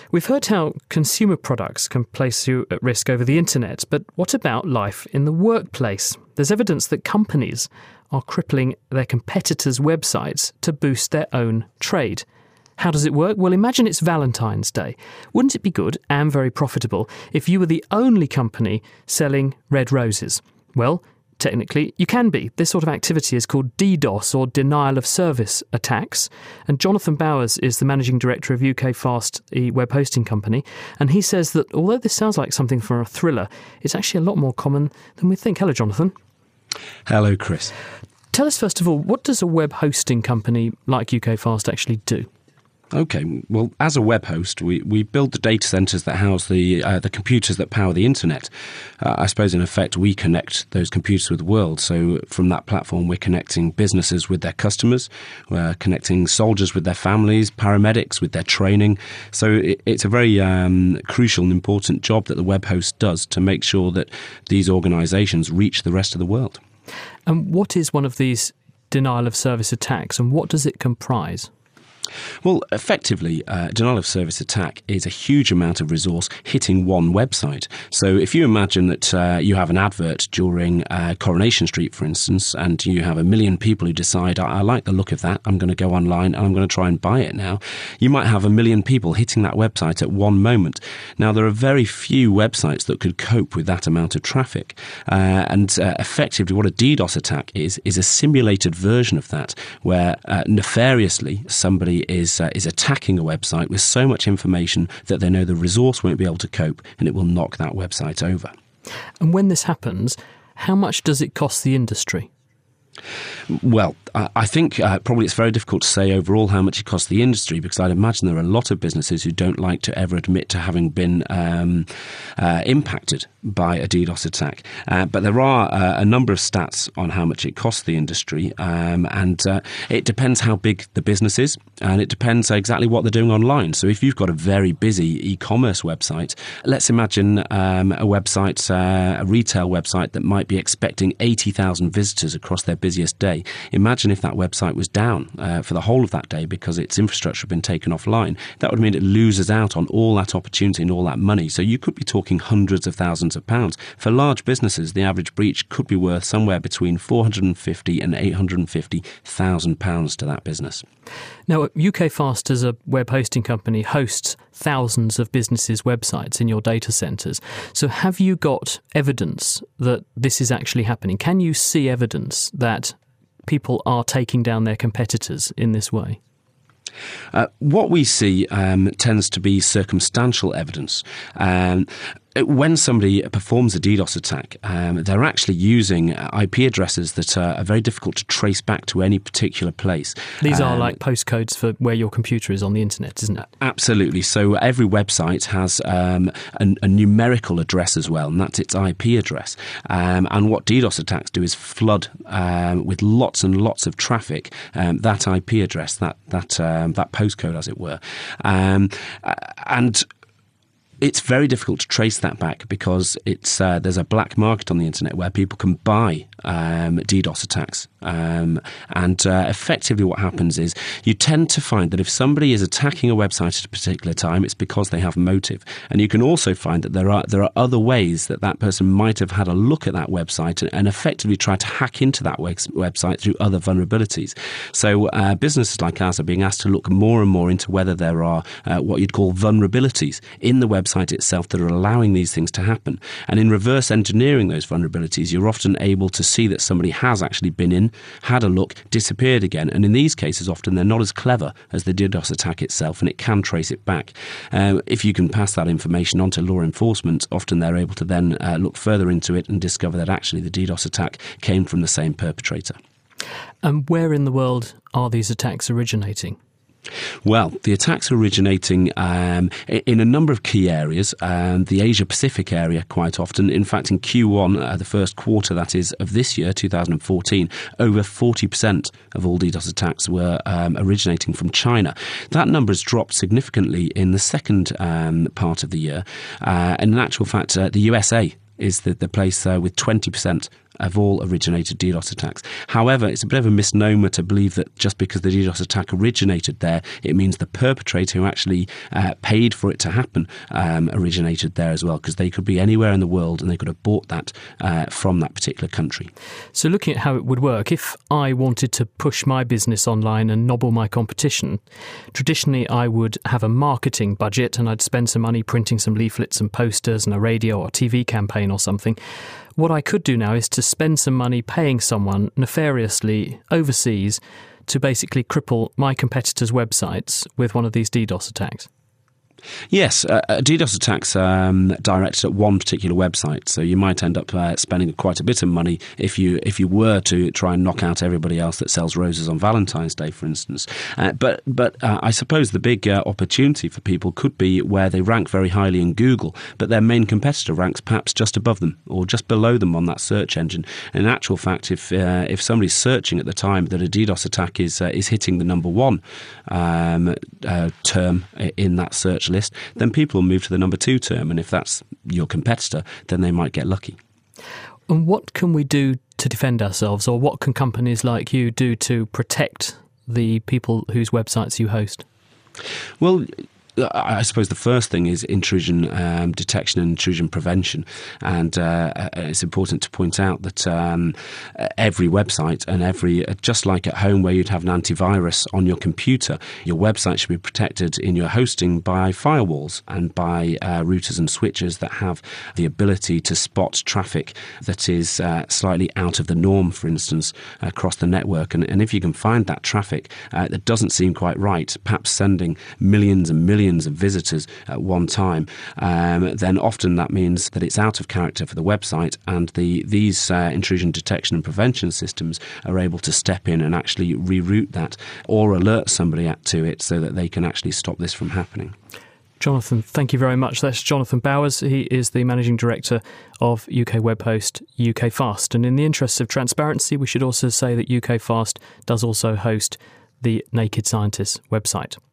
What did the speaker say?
We've heard how consumer products can place you at risk over the internet, but what about life in the workplace? There's evidence that companies are crippling their competitors' websites to boost their own trade. How does it work? Well, imagine it's Valentine's Day. Wouldn't it be good and very profitable if you were the only company selling red roses? Well, technically, you can be. This sort of activity is called DDoS, or denial of service attacks. And Jonathan Bowers is the managing director of UK Fast, the web hosting company. And he says that although this sounds like something from a thriller, it's actually a lot more common than we think. Hello, Jonathan. Hello, Chris. Tell us, first of all, what does a web hosting company like UK Fast actually do? Okay, well, as a web host, we build the data centres that house the computers that power the internet. I suppose, in effect, we connect those computers with the world. So from that platform, we're connecting businesses with their customers, we're connecting soldiers with their families, paramedics with their training. So it's a very crucial and important job that the web host does to make sure that these organisations reach the rest of the world. And what is one of these denial of service attacks, and what does it comprise? Well, effectively, denial of service attack is a huge amount of resource hitting one website. So if you imagine that you have an advert during Coronation Street, for instance, and you have 1 million people who decide, I like the look of that, I'm going to go online and I'm going to try and buy it now, you might have 1 million people hitting that website at one moment. Now, there are very few websites that could cope with that amount of traffic. And effectively, what a DDoS attack is a simulated version of that, where nefariously somebody is attacking a website with so much information that they know the resource won't be able to cope, and it will knock that website over. And when this happens, how much does it cost the industry? Well, I think probably it's very difficult to say overall how much it costs the industry, because I'd imagine there are a lot of businesses who don't like to ever admit to having been impacted by a DDoS attack. But there are a number of stats on how much it costs the industry, and it depends how big the business is, and it depends exactly what they're doing online. So if you've got a very busy e-commerce website, let's imagine a website, a retail website that might be expecting 80,000 visitors across their busiest day. Imagine if that website was down for the whole of that day because its infrastructure had been taken offline. That would mean it loses out on all that opportunity and all that money. So you could be talking hundreds of thousands of pounds. For large businesses, the average breach could be worth somewhere between 450 and 850,000 pounds to that business. Now, UK Fast, as a web hosting company, hosts thousands of businesses' websites in your data centres. So have you got evidence that this is actually happening? Can you see evidence that people are taking down their competitors in this way? What we see tends to be circumstantial evidence. When somebody performs a DDoS attack, they're actually using IP addresses that are very difficult to trace back to any particular place. These are like postcodes for where your computer is on the internet, isn't it? Absolutely. So every website has a numerical address as well, and that's its IP address. And what DDoS attacks do is flood with lots and lots of traffic that IP address, that postcode, as it were. And it's very difficult to trace that back because there's a black market on the internet where people can buy DDoS attacks. And effectively what happens is you tend to find that if somebody is attacking a website at a particular time, it's because they have motive. And you can also find that there are other ways that person might have had a look at that website and effectively try to hack into that website through other vulnerabilities. So businesses like ours are being asked to look more and more into whether there are what you'd call vulnerabilities in the website itself that are allowing these things to happen. And in reverse engineering those vulnerabilities, you're often able to see that somebody has actually been in, had a look, disappeared again. And in these cases, often they're not as clever as the DDoS attack itself, and it can trace it back. If you can pass that information on to law enforcement, often they're able to then look further into it and discover that actually the DDoS attack came from the same perpetrator. And where in the world are these attacks originating? Well, the attacks are originating in a number of key areas. The Asia-Pacific area quite often. In fact, in Q1, the first quarter, that is, of this year, 2014, over 40% of all DDoS attacks were originating from China. That number has dropped significantly in the second part of the year. And in actual fact, the USA is the place with 20% of all originated DDoS attacks. However, it's a bit of a misnomer to believe that just because the DDoS attack originated there, it means the perpetrator who actually paid for it to happen originated there as well, because they could be anywhere in the world and they could have bought that from that particular country. So looking at how it would work, if I wanted to push my business online and nobble my competition, traditionally I would have a marketing budget and I'd spend some money printing some leaflets and posters and a radio or TV campaign or something. What I could do now is to spend some money paying someone nefariously overseas to basically cripple my competitors' websites with one of these DDoS attacks. Yes, DDoS attacks directed at one particular website, so you might end up spending quite a bit of money if you were to try and knock out everybody else that sells roses on Valentine's Day, for instance. But I suppose the big opportunity for people could be where they rank very highly in Google, but their main competitor ranks perhaps just above them or just below them on that search engine. In actual fact, if somebody's searching at the time that a DDoS attack is hitting the number one term in that search list, then people will move to the number two term, and if that's your competitor, then they might get lucky. And what can we do to defend ourselves, or what can companies like you do to protect the people whose websites you host? Well, I suppose the first thing is intrusion detection and intrusion prevention. And it's important to point out that every website and just like at home where you'd have an antivirus on your computer, your website should be protected in your hosting by firewalls and by routers and switches that have the ability to spot traffic that is slightly out of the norm, for instance, across the network. And if you can find that traffic that doesn't seem quite right, perhaps sending millions and millions of visitors at one time, then often that means that it's out of character for the website, and these intrusion detection and prevention systems are able to step in and actually reroute that or alert somebody to it so that they can actually stop this from happening. Jonathan, thank you very much. That's Jonathan Bowers. He is the Managing Director of UK web host UKFast. And in the interests of transparency, we should also say that UKFast does also host the Naked Scientists website.